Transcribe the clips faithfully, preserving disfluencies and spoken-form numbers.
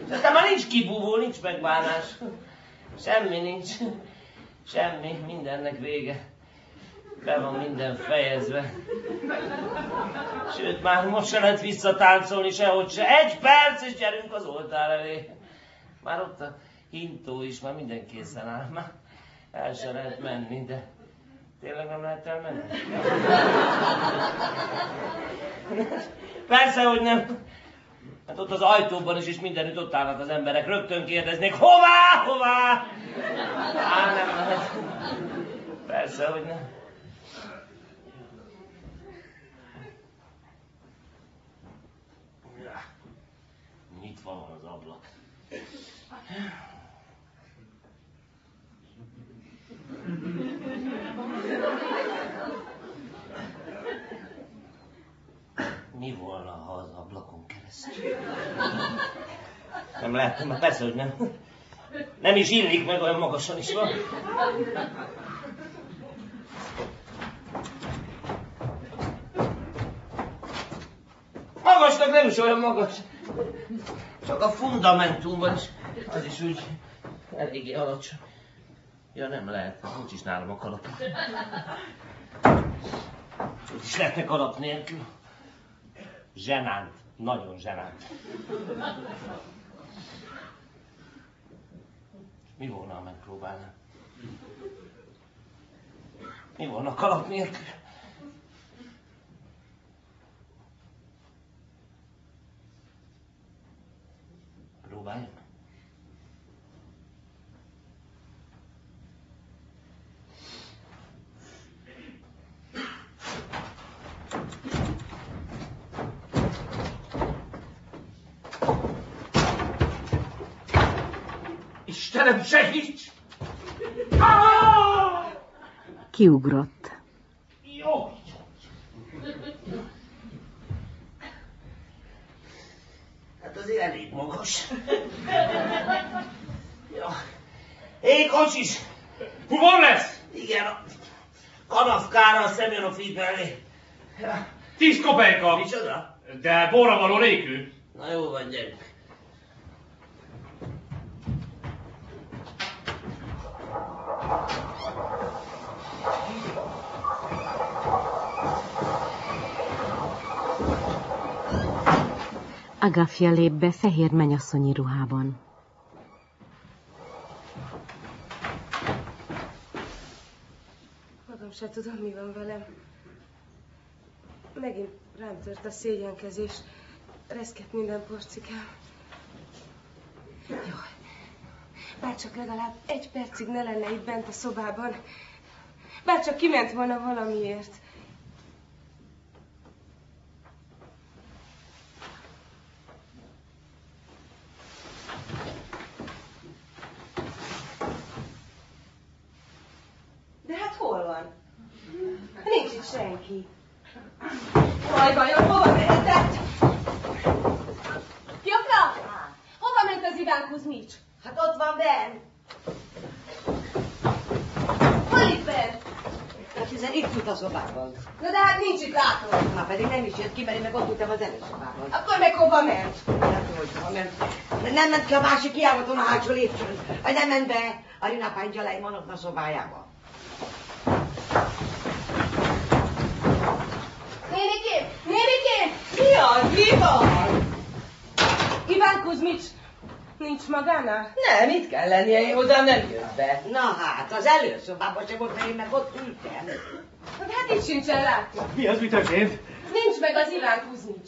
Aztán már nincs kibúvó, nincs megbánás. Semmi nincs. Semmi, mindennek vége. Be van minden fejezve. Sőt, már most se lehet visszatáncolni sehogy se. Egy perc, és gyerünk az oltár elé. Már ott a hintó is, már minden készen áll. Már el se lehet menni, de tényleg nem lehet elmenni? Persze, hogy nem. Hát ott az ajtóban is, és mindenütt ott állnak az emberek. Rögtön kérdeznék, hová, hová? Á, nem lehet. Persze, hogy nem. Nyitva van az ablak. Mi volna, ha az ablakon keresztül? Nem lehet, mert persze, hogy nem. Nem is illik, meg olyan magasan is van. Magasnak nem is olyan magas. Csak a fundamentumban is. Az is úgy eléggé alacsony. Ja, nem lehet, nincs is nálam a kalap. Úgy is lehetne kalap nélkül. Zsenánt, nagyon zsenánt. Mi volna, ha megpróbálnám? Mi volna kalap nélkül? Próbáljam. Istenem, segíts! Ah! Kiugrott. Jó! Hát azért elég magas. Ja. Hé, kocsis! Húvom lesz? Igen, a kanafkára a Szemjonov mellé. Ja. Tíz kopejka. Micsoda? De borra való nélkül. Na jó van, gyerünk. Agafja lép be fehér mennyasszonyi ruhában. Magam se tudom, mi van velem. Megint rám tört a szégyenkezés. Reszket minden porcikám. Jó. Bárcsak legalább egy percig ne lenne itt bent a szobában. Bárcsak kiment volna valamiért. De hát hol van? Nincs itt senki. Vaj, vajon hova mehetett? Piokra! Hova ment az Iván Kuzmics? Hát ott van benn. Hol itt benn? Hát hiszen itt ült a szobában. Na de hát nincs itt látó. Már pedig nem is jött ki, mert én meg ott ültem az előszobában. Akkor meg hova ment? Hát hogy hova ment? De nem ment ki a másik kiállaton a hátsó lépcsőn. Vagy nem ment be a Rinapány Gyalai Manokna szobájába. Nénikém! Nénikém! Mi az? Mi van? Iván Kuzmics nincs magánál? Nem, itt kell lennie, én hozzám nem jött be. Na hát, az előszobában sem volt, mert én meg ott ültem. Hát itt sincsen látni. Mi az, mi történt? Nincs meg az Iván Kuzmics.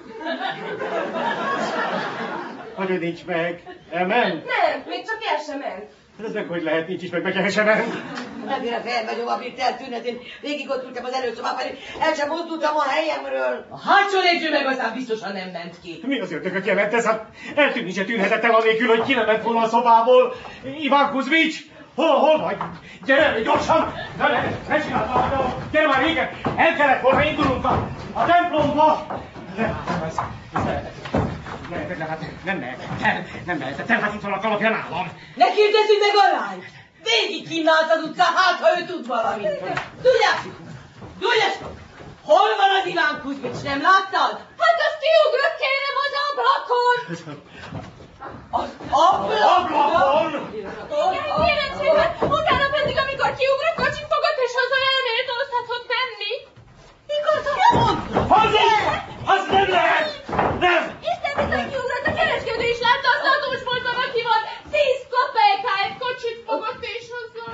Hogy ő nincs meg? Elment? Nem, még csak el sem ment. Ez meg hogy lehet, nincs is meg, meg el sem ment? Nem ér a felmegyó, amit eltűnet, én végig ott ültem az előszobában, pedig el sem mozdultam a helyemről. A hátsó lépcső meg aztán biztosan nem ment ki. Mi az ördögöt jelent ez? Hát eltűnni se tűnhetett el anélkül, hogy ki nem ment volna a szobából. Iván Kuzmics! Hol, hol vagy? Gyere, gyorsan! Ne, ne, ne csináld a gyere már régen! El kellett volna indulnunk a, a templomba! Nem, nem, ez, ez lehetetlen. Lehetetlen, hát nem mehetett el, nem mehetett el, hát itt van a kalapja nálam. Ne kérdezzük meg a lányt! Végig kínált az utcán, hát ha ő tud valamit. Tudják? Tudják? Hol van az Iván Kuzmics, nem láttad? Hát az kiugrott kérem az ablakon! Az ablakon? Igen, kérem szépen, utána pedig, amikor kiugrott, kocsit fogott, és hozzá elméltózhatott menni. Igazad? Hazudsz! Az nem lehet! Nem! Isten bizony kiugrott, a kereskedő is látta, az adós boltban, aki van. Tíz kopejkáért kocsit fogott, és hozzá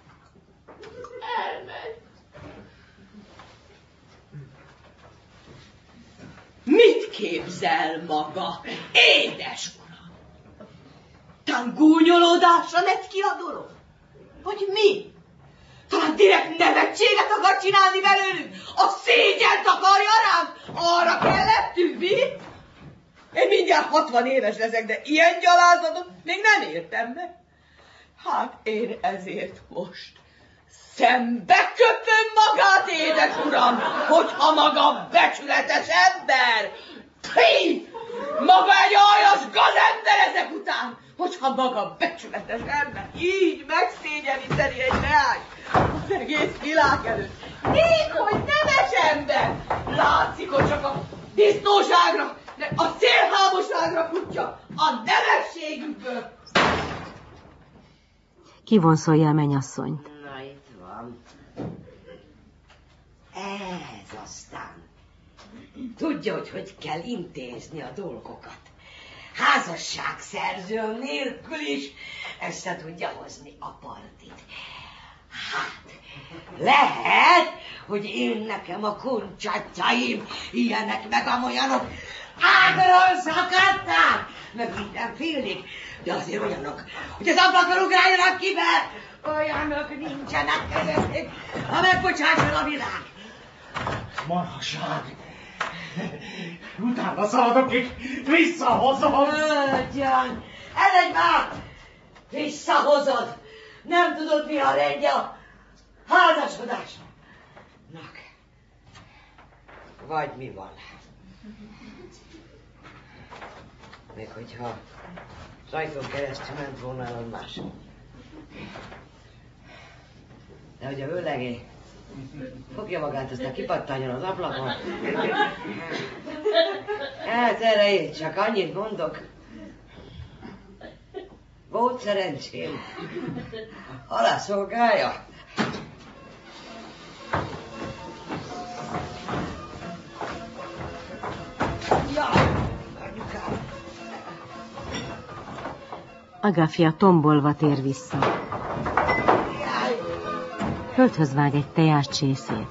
elment. Mit képzel maga, édes uram? Talán gúnyolódásra lett ki a dolog? Vagy mi? Talán direkt nevetséget akar csinálni belőlünk? A szégyent akarja ránk? Arra kellettünk, mi? Én mindjárt hatvan éves leszek, de ilyen gyalázatot még nem értem meg. Hát én ezért most szembe köpöm magát, édes uram, hogyha maga becsületes ember. Pí! Maga egy aljas gazember ezek után, hogyha maga becsületes ember így megszégyeníteni egy leány az egész világ előtt. Így, hogy nemes ember. Látszik, hogy csak a disznóságra, de a szélhámosságra futja a nemességünkből. Kivonszolja a mennyasszonyt. Na, itt van. Ez aztán. Tudja, hogy hogy kell intézni a dolgokat. Házasságszerző nélkül is össze tudja hozni a partit. Hát, lehet, hogy én nekem a kuncsatjaim ilyenek meg amolyanok ágról szakadták, meg mindenfélék, de azért olyanok, hogy az ablakon ugráljanak ki, mert olyanok nincsenek közöttük, ha megbocsásson a világ. Marhaság! Utána szaladok, és visszahozom! Ötyan, eredj már! Visszahozod! Nem tudod, mi a rendje a házasodásnak. Nak, vagy mi van? Még hogyha rajton keresztül ment volna el, az más. De hogy a vőlegé fogja magát, aztán kipattányon az ablakon. Hát erre én csak annyit mondok. Volt szerencsém. Alá szolgálja. Jaj, anyukám. Agafia tombolva tér vissza. Földhöz vág egy tejás csészét.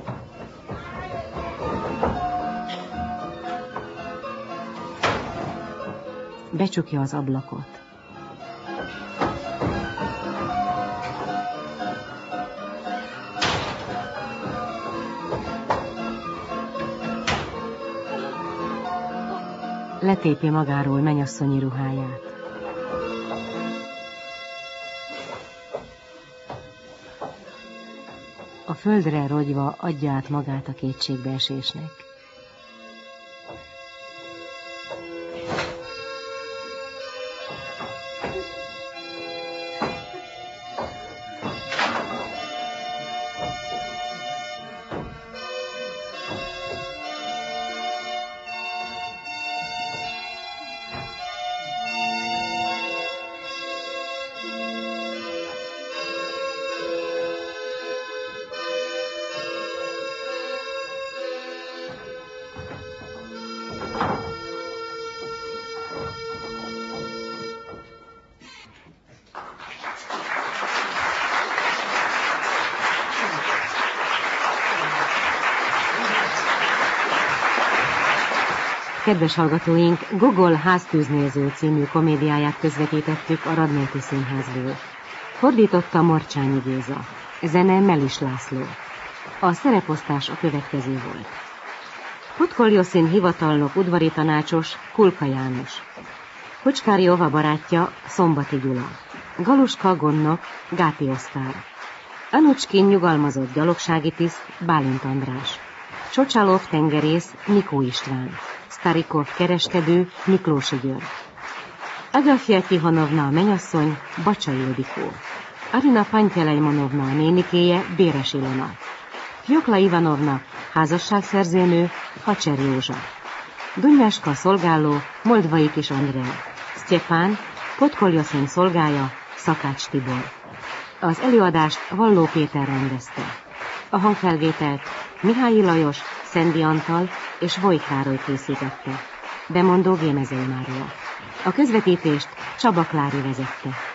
Becsukja az ablakot. Letépi magáról mennyasszonyi ruháját. A földre rogyva adja át magát a kétségbeesésnek. Kedves hallgatóink, Gogol háztűznéző című komédiáját közvetítettük a Radnóti Színházból. Fordította Morcsányi Géza, zene Melis László. A szereposztás a következő volt. Putkol Joszin hivatalnok udvari tanácsos Kulka János. Kocskári Ova barátja Szombati Gyula. Galuska gondnok Gáti Oszkár. Anucskin nyugalmazott gyalogsági tiszt Bálint András. Csocsálov tengerész Mikó István. Starikov kereskedő Miklósi György. Agafia Tihanovna a mennyasszony Bacsai Ildikó. Arina Pantyelejmanovna a nénikéje Béres Ilona. Fjokla Ivanovna házasságszerzőnő Hacser Józsa. Dunyáska szolgáló Moldvai Kis Andrea, Sztyepán Podkoljoszin szolgája Szakács Tibor. Az előadást Valló Péter rendezte. A hangfelvételt Mihályi Lajos, Szendi Antal és Vojt Károly készítette. Bemondó Gémezei Mária. A közvetítést Csaba Klári vezette.